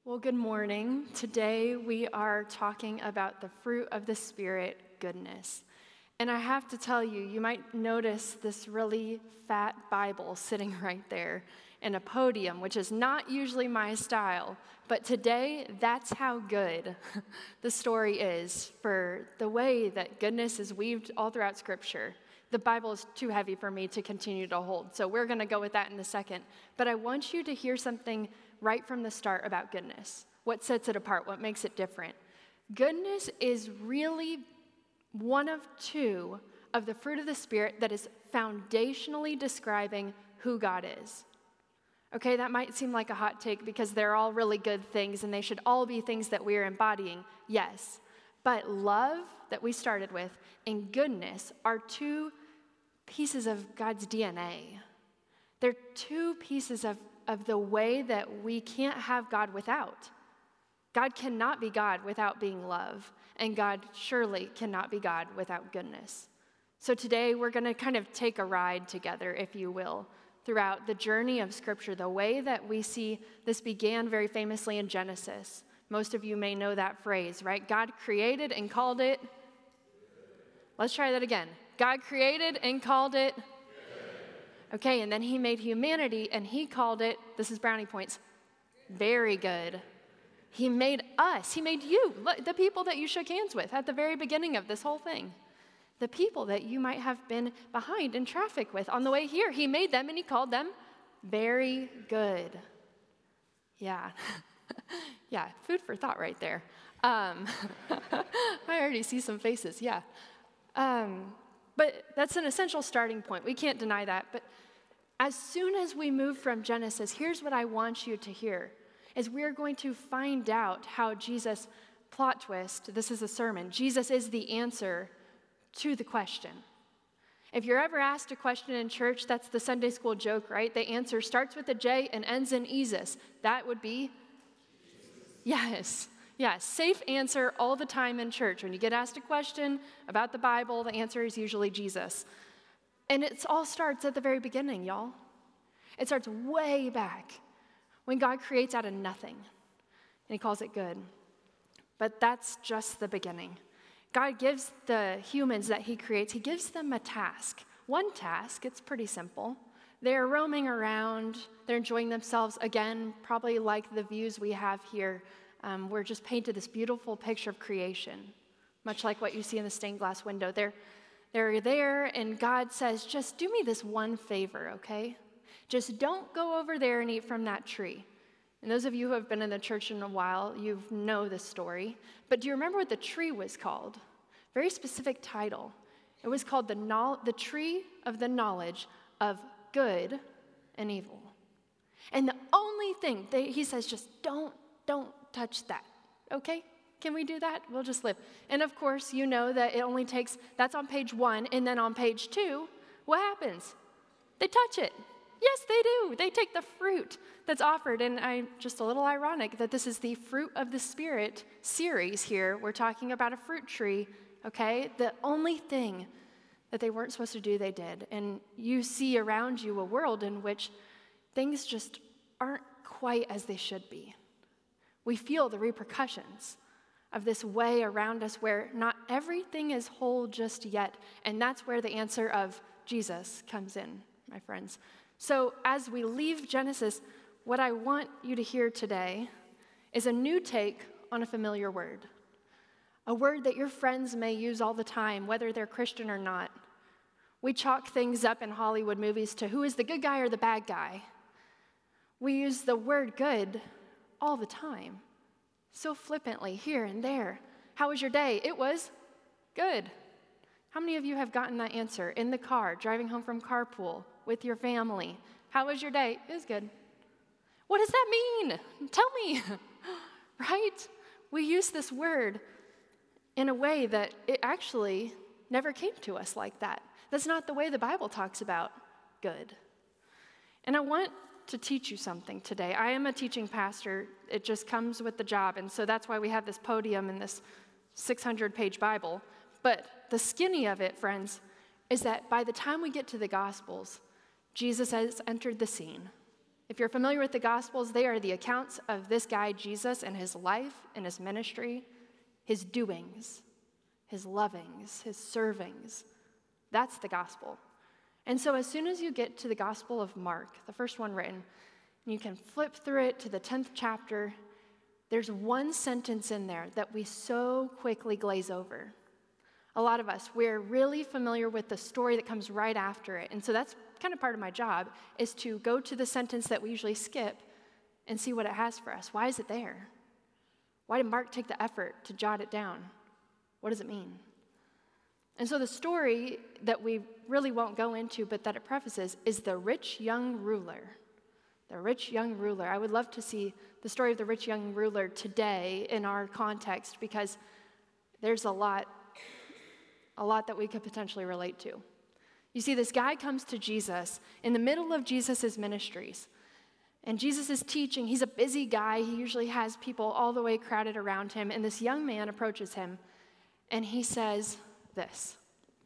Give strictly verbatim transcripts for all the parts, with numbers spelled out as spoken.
Well, good morning. Today we are talking about the fruit of the Spirit, goodness. And I have to tell you, you might notice this really fat Bible sitting right there and a podium, which is not usually my style. But today, that's how good the story is for the way that goodness is weaved all throughout Scripture. The Bible is too heavy for me to continue to hold, so we're going to go with that in a second. But I want you to hear something right from the start about goodness. What sets it apart? What makes it different? Goodness is really one of two of the fruit of the Spirit that is foundationally describing who God is. Okay, that might seem like a hot take because they're all really good things and they should all be things that we are embodying. Yes, but love that we started with and goodness are two pieces of God's D N A. They're two pieces of, of the way that we can't have God without. God cannot be God without being love, and God surely cannot be God without goodness. So today we're going to kind of take a ride together, if you will, throughout the journey of Scripture, the way that we see this began very famously in Genesis. Most of you may know that phrase, right? God created and called it. Let's try that again. God created and called it. Okay, and then he made humanity and he called it, this is brownie points, very good. He made us, he made you, the people that you shook hands with at the very beginning of this whole thing. The people that you might have been behind in traffic with on the way here. He made them and he called them very good. Yeah, yeah, food for thought right there. Um, I already see some faces, yeah. Um, but that's an essential starting point. We can't deny that. But as soon as we move from Genesis, here's what I want you to hear, is we're going to find out how Jesus, plot twist, this is a sermon, Jesus is the answer to the question. If you're ever asked a question in church, that's the Sunday school joke, right? The answer starts with a J and ends in Jesus. That would be? Yes. Yeah, safe answer all the time in church. When you get asked a question about the Bible, the answer is usually Jesus. And it all starts at the very beginning, y'all. It starts way back when God creates out of nothing, and he calls it good. But that's just the beginning. God gives the humans that he creates, he gives them a task. One task, it's pretty simple. They're roaming around, they're enjoying themselves, again, probably like the views we have here. Um, we're just painted this beautiful picture of creation, much like what you see in the stained glass window. They're, they're there, and God says, just do me this one favor, okay? Just don't go over there and eat from that tree. And those of you who have been in the church in a while, you know this story. But do you remember what the tree was called? Very specific title. It was called the, no- the Tree of the Knowledge of Good and Evil. And the only thing, they, he says, just don't, don't touch that, okay? Can we do that? We'll just live. And of course, you know that it only takes, that's on page one, and then on page two, what happens? They touch it. Yes, they do. They take the fruit that's offered. And I just a little ironic that this is the Fruit of the Spirit series here. We're talking about a fruit tree, okay? The only thing that they weren't supposed to do, they did. And you see around you a world in which things just aren't quite as they should be. We feel the repercussions of this way around us where not everything is whole just yet. And that's where the answer of Jesus comes in, my friends. So as we leave Genesis, what I want you to hear today is a new take on a familiar word, a word that your friends may use all the time, whether they're Christian or not. We chalk things up in Hollywood movies to who is the good guy or the bad guy. We use the word good all the time, so flippantly here and there. How was your day? It was good. How many of you have gotten that answer in the car, driving home from carpool with your family? How was your day? It was good. What does that mean? Tell me, right? We use this word in a way that it actually never came to us like that. That's not the way the Bible talks about good. And I want to teach you something today. I am a teaching pastor. It just comes with the job, and so that's why we have this podium and this six hundred page Bible. But the skinny of it, friends, is that by the time we get to the Gospels, Jesus has entered the scene. If you're familiar with the Gospels, they are the accounts of this guy, Jesus, and his life and his ministry, his doings, his lovings, his servings. That's the gospel. And so as soon as you get to the Gospel of Mark, the first one written, and you can flip through it to the tenth chapter, there's one sentence in there that we so quickly glaze over. A lot of us, we're really familiar with the story that comes right after it. And so that's kind of part of my job, is to go to the sentence that we usually skip and see what it has for us. Why is it there? Why did Mark take the effort to jot it down? What does it mean? And so the story that we really won't go into, but that it prefaces, is the rich young ruler. The rich young ruler. I would love to see the story of the rich young ruler today in our context, because there's a lot, a lot that we could potentially relate to. You see, this guy comes to Jesus in the middle of Jesus' ministries. And Jesus is teaching. He's a busy guy. He usually has people all the way crowded around him. And this young man approaches him, and he says this.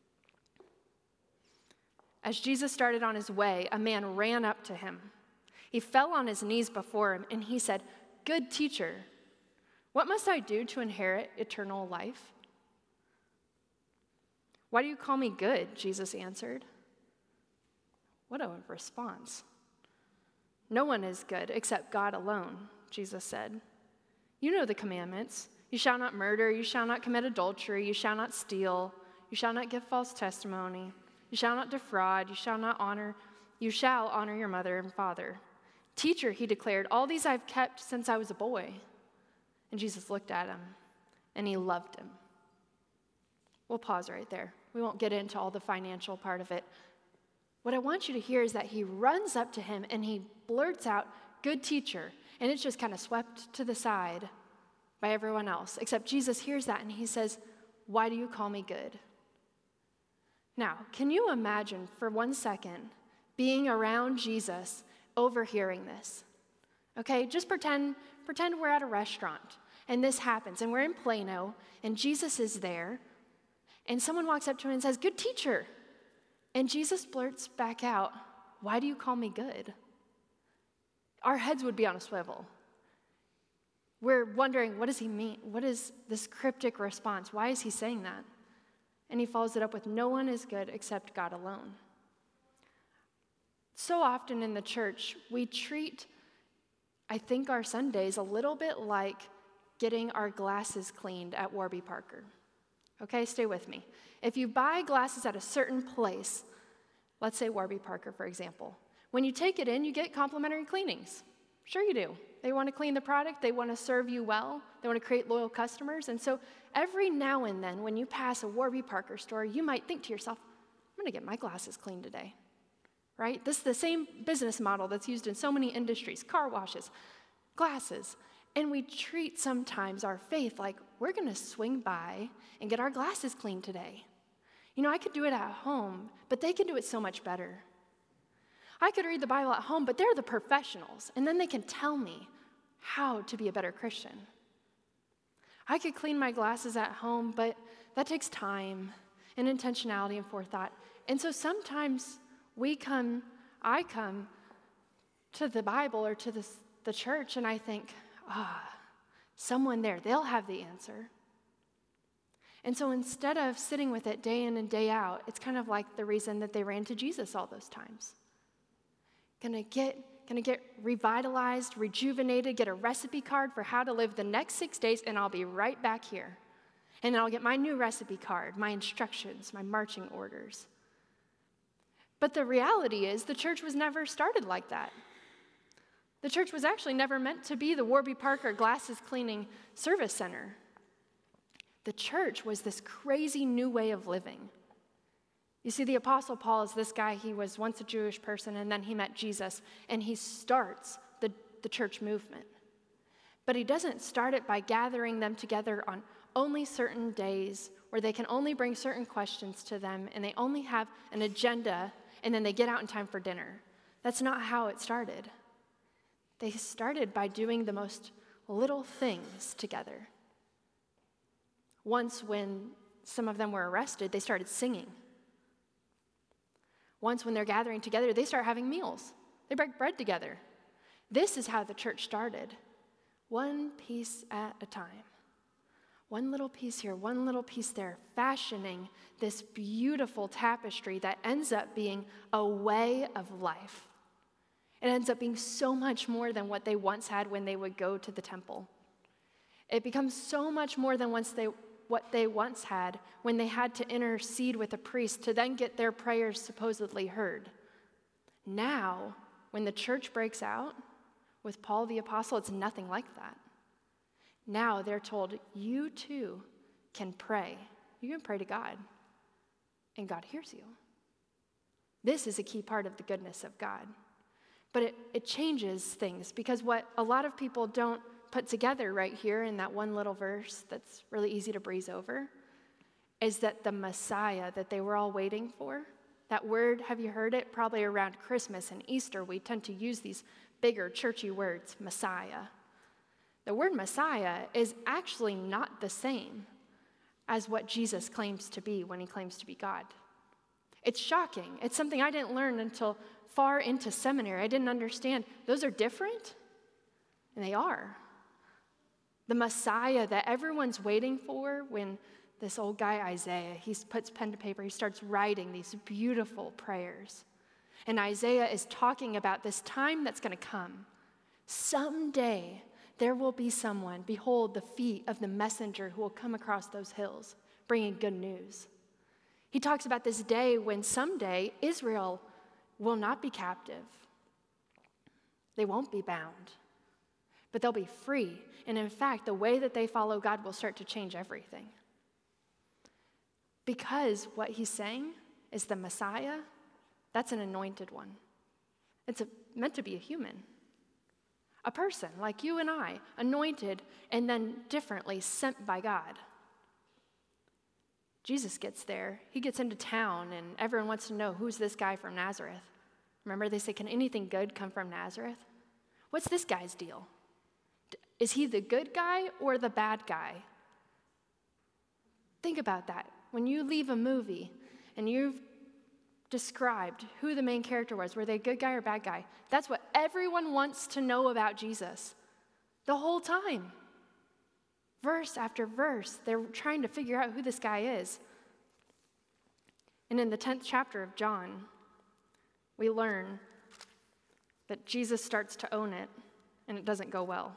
As Jesus started on his way, a man ran up to him. He fell on his knees before him, and he said, "Good teacher, what must I do to inherit eternal life?" "Why do you call me good?" Jesus answered. What a response. "No one is good except God alone," Jesus said. "You know the commandments. You shall not murder, you shall not commit adultery, you shall not steal, you shall not give false testimony, you shall not defraud, you shall not honor, you shall honor your mother and father." "Teacher," he declared, "all these I've kept since I was a boy." And Jesus looked at him, and he loved him. We'll pause right there. We won't get into all the financial part of it. What I want you to hear is that he runs up to him, and he blurts out, "Good teacher," and it's just kind of swept to the side by everyone else, except Jesus hears that, and he says, "Why do you call me good?" Now, can you imagine for one second being around Jesus, overhearing this? Okay, just pretend, pretend we're at a restaurant, and this happens, and we're in Plano, and Jesus is there, and someone walks up to him and says, "Good teacher," and Jesus blurts back out, "Why do you call me good?" Our heads would be on a swivel. We're wondering, what does he mean? What is this cryptic response? Why is he saying that? And he follows it up with, "No one is good except God alone." So often in the church, we treat, I think, our Sundays a little bit like getting our glasses cleaned at Warby Parker. Okay, stay with me. If you buy glasses at a certain place, let's say Warby Parker, for example, when you take it in, you get complimentary cleanings. Sure you do. They want to clean the product. They want to serve you well. They want to create loyal customers. And so every now and then when you pass a Warby Parker store, you might think to yourself, "I'm going to get my glasses cleaned today." Right? This is the same business model that's used in so many industries, car washes, glasses. And we treat sometimes our faith like we're going to swing by and get our glasses cleaned today. You know, I could do it at home, but they can do it so much better. I could read the Bible at home, but they're the professionals, and then they can tell me how to be a better Christian. I could clean my glasses at home, but that takes time and intentionality and forethought. And so sometimes we come, I come to the Bible or to this, the church, and I think, ah, someone there, they'll have the answer. And so instead of sitting with it day in and day out, it's kind of like the reason that they ran to Jesus all those times. Gonna get, gonna get revitalized, rejuvenated, get a recipe card for how to live the next six days, and I'll be right back here. And then I'll get my new recipe card, my instructions, my marching orders. But the reality is the church was never started like that. The church was actually never meant to be the Warby Parker glasses cleaning service center. The church was this crazy new way of living. You see, the Apostle Paul is this guy. He was once a Jewish person, and then he met Jesus, and he starts the, the church movement. But he doesn't start it by gathering them together on only certain days where they can only bring certain questions to them, and they only have an agenda, and then they get out in time for dinner. That's not how it started. They started by doing the most little things together. Once, when some of them were arrested, they started singing. Once, when they're gathering together, they start having meals. They break bread together. This is how the church started, one piece at a time. One little piece here, one little piece there, fashioning this beautiful tapestry that ends up being a way of life. It ends up being so much more than what they once had when they would go to the temple. It becomes so much more than once they, what they once had when they had to intercede with a priest to then get their prayers supposedly heard. Now, when the church breaks out with Paul the Apostle, it's nothing like that. Now they're told, you too can pray. You can pray to God, and God hears you. This is a key part of the goodness of God. But it, it changes things, because what a lot of people don't put together right here in that one little verse that's really easy to breeze over is that the Messiah that they were all waiting for, that word, have you heard it? Probably around Christmas and Easter, we tend to use these bigger churchy words, Messiah. The word Messiah is actually not the same as what Jesus claims to be when he claims to be God. It's shocking. It's something I didn't learn until far into seminary. I didn't understand. Those are different, and they are. The Messiah that everyone's waiting for, when this old guy Isaiah, he puts pen to paper, he starts writing these beautiful prayers. And Isaiah is talking about this time that's going to come. Someday, there will be someone, behold, the feet of the messenger who will come across those hills, bringing good news. He talks about this day when someday Israel will not be captive. They won't be bound, but they'll be free. And in fact, the way that they follow God will start to change everything. Because what he's saying is the Messiah, that's an anointed one. It's a, meant to be a human. A person like you and I, anointed and then differently sent by God. Jesus gets there. He gets into town, and everyone wants to know, who's this guy from Nazareth? Remember, they say, can anything good come from Nazareth? What's this guy's deal? Is he the good guy or the bad guy? Think about that. When you leave a movie and you've described who the main character was, were they a good guy or bad guy? That's what everyone wants to know about Jesus the whole time. Verse after verse, they're trying to figure out who this guy is. And in the tenth chapter of John, we learn that Jesus starts to own it, and it doesn't go well.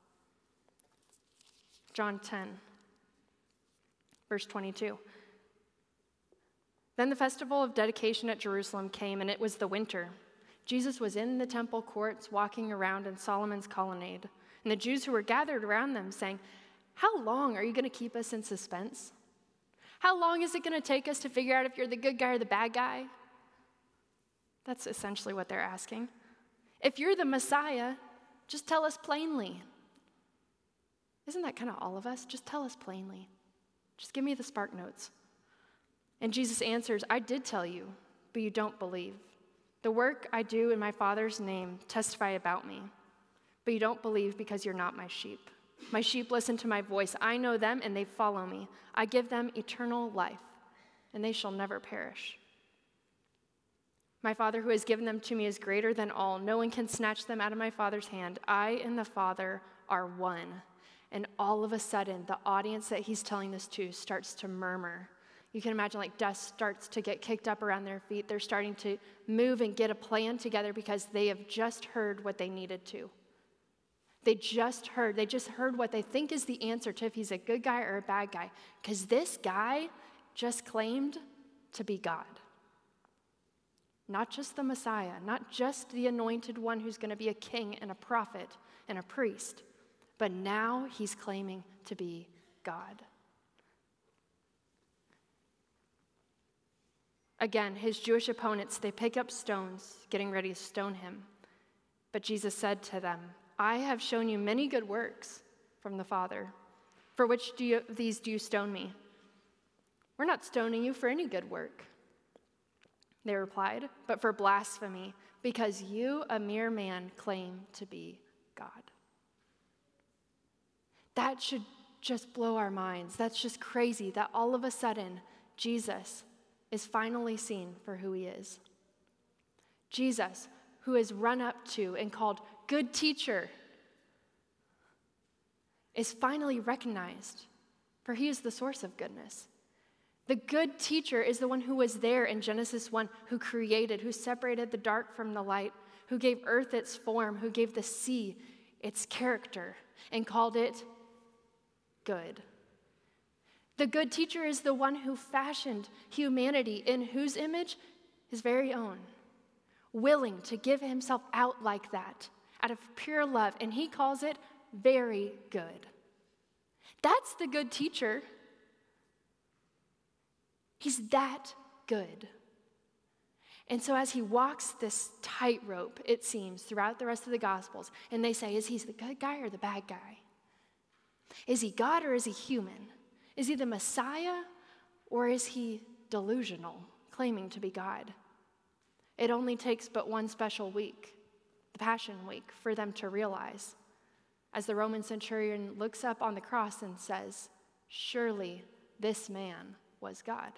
John ten, verse twenty-two. Then the festival of dedication at Jerusalem came, and it was the winter. Jesus was in the temple courts, walking around in Solomon's colonnade. And the Jews who were gathered around them saying, how long are you going to keep us in suspense? How long is it going to take us to figure out if you're the good guy or the bad guy? That's essentially what they're asking. If you're the Messiah, just tell us plainly. Isn't that kind of all of us? Just tell us plainly. Just give me the spark notes. And Jesus answers, I did tell you, but you don't believe. The work I do in my Father's name testify about me, but you don't believe because you're not my sheep. My sheep listen to my voice. I know them, and they follow me. I give them eternal life, and they shall never perish. My Father who has given them to me is greater than all. No one can snatch them out of my Father's hand. I and the Father are one. And all of a sudden, the audience that he's telling this to starts to murmur. You can imagine like dust starts to get kicked up around their feet. They're starting to move and get a plan together because they have just heard what they needed to. They just heard, they just heard what they think is the answer to if he's a good guy or a bad guy. Because this guy just claimed to be God. Not just the Messiah, not just the anointed one who's going to be a king and a prophet and a priest, but now he's claiming to be God. Again, his Jewish opponents, they pick up stones, getting ready to stone him. But Jesus said to them, I have shown you many good works from the Father. For which do you, of these do you stone me? We're not stoning you for any good work, they replied, but for blasphemy, because you, a mere man, claim to be God. That should just blow our minds. That's just crazy that all of a sudden, Jesus is finally seen for who he is. Jesus, who is run up to and called good teacher, is finally recognized, for he is the source of goodness. The good teacher is the one who was there in Genesis one, who created, who separated the dark from the light, who gave earth its form, who gave the sea its character, and called it good. The good teacher is the one who fashioned humanity in whose image? His very own, willing to give himself out like that, out of pure love, and he calls it very good. That's the good teacher. He's that good. And so as he walks this tightrope, it seems, throughout the rest of the Gospels, and they say, is he the good guy or the bad guy? Is he God or is he human? Is he the Messiah or is he delusional, claiming to be God? It only takes but one special week, the Passion Week, for them to realize, as the Roman centurion looks up on the cross and says, surely this man was God.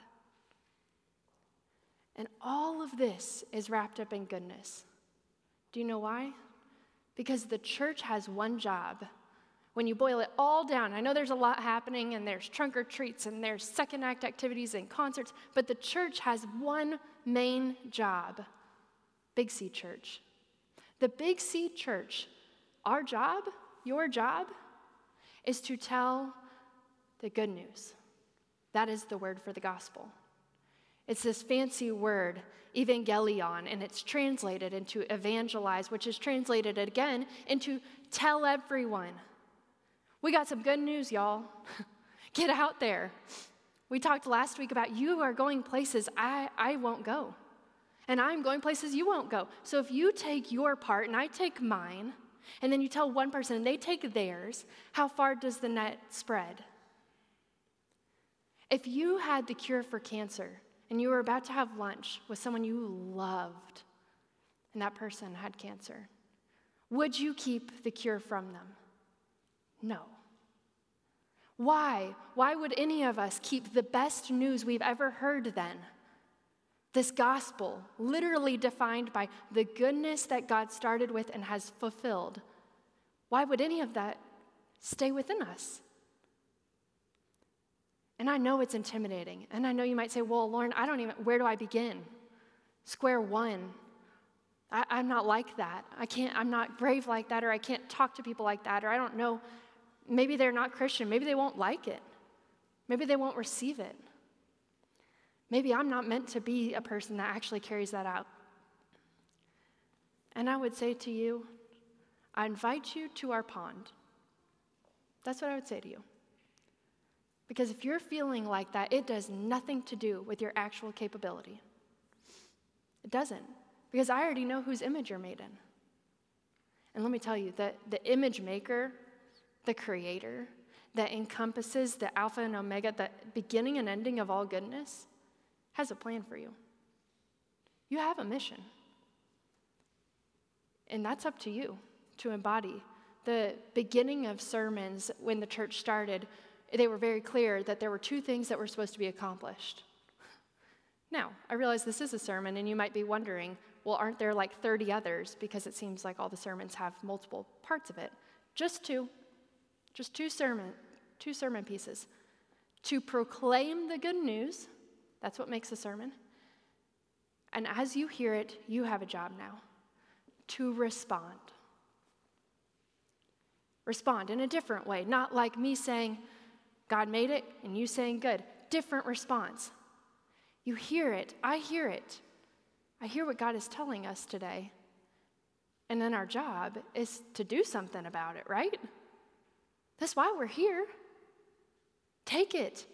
And all of this is wrapped up in goodness. Do you know why? Because the church has one job. When you boil it all down, I know there's a lot happening, and there's trunk or treats, and there's second act activities and concerts, but the church has one main job. Big C Church. The Big C Church, our job, your job, is to tell the good news. That is the word for the gospel. It's this fancy word, evangelion, and it's translated into evangelize, which is translated again into tell everyone. We got some good news, y'all. Get out there. We talked last week about you are going places I, I won't go. And I'm going places you won't go. So if you take your part and I take mine, and then you tell one person and they take theirs, how far does the net spread? If you had the cure for cancer and you were about to have lunch with someone you loved and that person had cancer, would you keep the cure from them? No. Why? Why would any of us keep the best news we've ever heard then? This gospel, literally defined by the goodness that God started with and has fulfilled. Why would any of that stay within us? And I know it's intimidating. And I know you might say, well, Lauren, I don't even, where do I begin? Square one. I, I'm not like that. I can't, I'm not brave like that, or I can't talk to people like that, or I don't know. Maybe they're not Christian. Maybe they won't like it. Maybe they won't receive it. Maybe I'm not meant to be a person that actually carries that out. And I would say to you, I invite you to our pond. That's what I would say to you. Because if you're feeling like that, it does nothing to do with your actual capability. It doesn't. Because I already know whose image you're made in. And let me tell you, that the image maker, the creator, that encompasses the Alpha and Omega, the beginning and ending of all goodness, has a plan for you. You have a mission. And that's up to you to embody. The beginning of sermons when the church started, they were very clear that there were two things that were supposed to be accomplished. Now, I realize this is a sermon, and you might be wondering, well, aren't there like thirty others? Because it seems like all the sermons have multiple parts of it. Just two. Just two sermon, two sermon pieces. To proclaim the good news, that's what makes a sermon. And as you hear it, you have a job now. To respond. Respond in a different way, not like me saying, God made it, and you saying good. Different response. You hear it. I hear it. I hear what God is telling us today. And then our job is to do something about it, right? That's why we're here. Take it.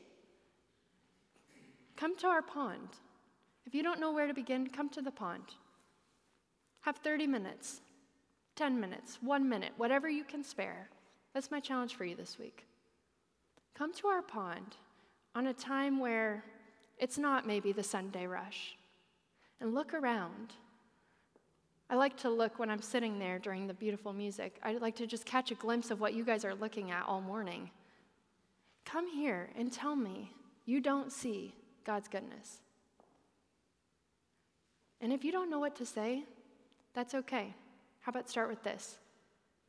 Come to our pond. If you don't know where to begin, come to the pond. Have thirty minutes, ten minutes, one minute, whatever you can spare. That's my challenge for you this week. Come to our pond on a time where it's not maybe the Sunday rush, and look around. I like to look when I'm sitting there during the beautiful music. I like to just catch a glimpse of what you guys are looking at all morning. Come here and tell me you don't see God's goodness. And if you don't know what to say, that's okay. How about start with this?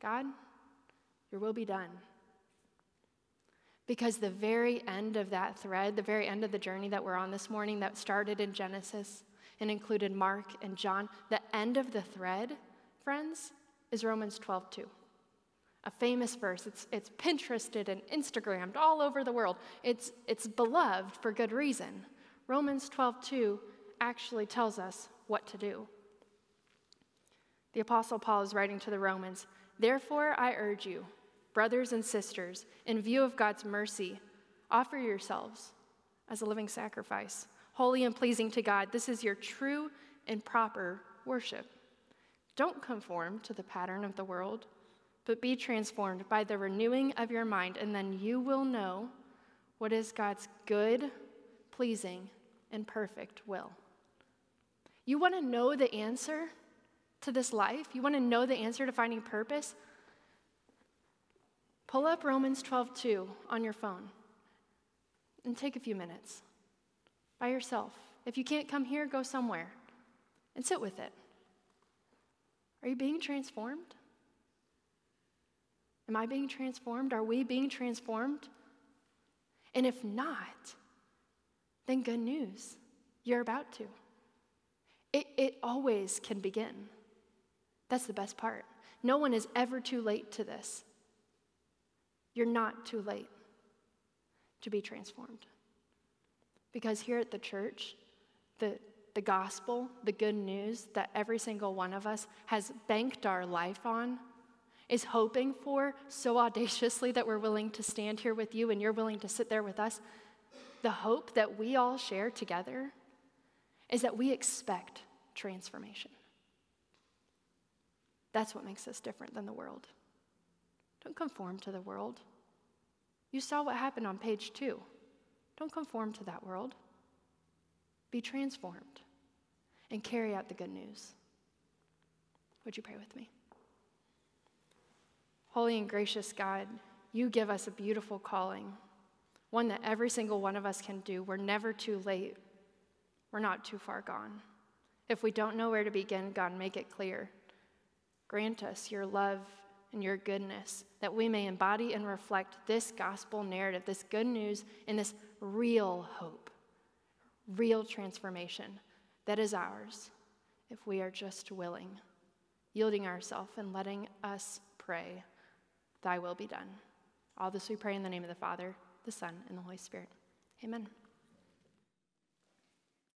God, your will be done. Because the very end of that thread, the very end of the journey that we're on this morning that started in Genesis and included Mark and John, the end of the thread, friends, is Romans twelve two. A famous verse. It's, it's Pinterested and Instagrammed all over the world. It's, it's beloved for good reason. Romans twelve two actually tells us what to do. The Apostle Paul is writing to the Romans, "Therefore I urge you, brothers and sisters, in view of God's mercy, offer yourselves as a living sacrifice, holy and pleasing to God. This is your true and proper worship. Don't conform to the pattern of the world, but be transformed by the renewing of your mind, and then you will know what is God's good, pleasing, and perfect will." You want to know the answer to this life? You want to know the answer to finding purpose? Pull up Romans twelve two on your phone and take a few minutes by yourself. If you can't come here, go somewhere and sit with it. Are you being transformed? Am I being transformed? Are we being transformed? And if not, then good news. You're about to. It, it always can begin. That's the best part. No one is ever too late to this. You're not too late to be transformed. Because here at the church, the, the gospel, the good news that every single one of us has banked our life on, is hoping for so audaciously that we're willing to stand here with you and you're willing to sit there with us. The hope that we all share together is that we expect transformation. That's what makes us different than the world. Don't conform to the world. You saw what happened on page two. Don't conform to that world. Be transformed and carry out the good news. Would you pray with me? Holy and gracious God, you give us a beautiful calling, one that every single one of us can do. We're never too late. We're not too far gone. If we don't know where to begin, God, make it clear. Grant us your love and your goodness, that we may embody and reflect this gospel narrative, this good news, and this real hope, real transformation that is ours if we are just willing, yielding ourselves and letting us pray, thy will be done. All this we pray in the name of the Father, the Son, and the Holy Spirit. Amen.